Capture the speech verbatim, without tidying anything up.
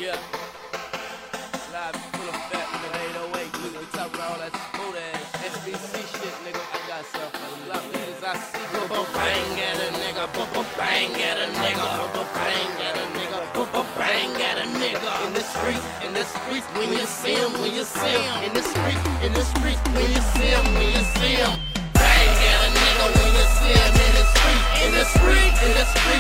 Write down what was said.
Yeah. Live full effect, nigga. eight oh eight, nigga. We talking about all that smooth ass S B C shit, nigga. I got some for the block leaders I see. Boom, bang at a nigga. Boom, bang at a nigga. Boom, bang at a nigga. Boom, bang at a nigga. In the street, in the street, when you see him, when you see him. In the street, in the street, when you see him, when you see him. Bang at a nigga when you see him in the street, in the street, in the street.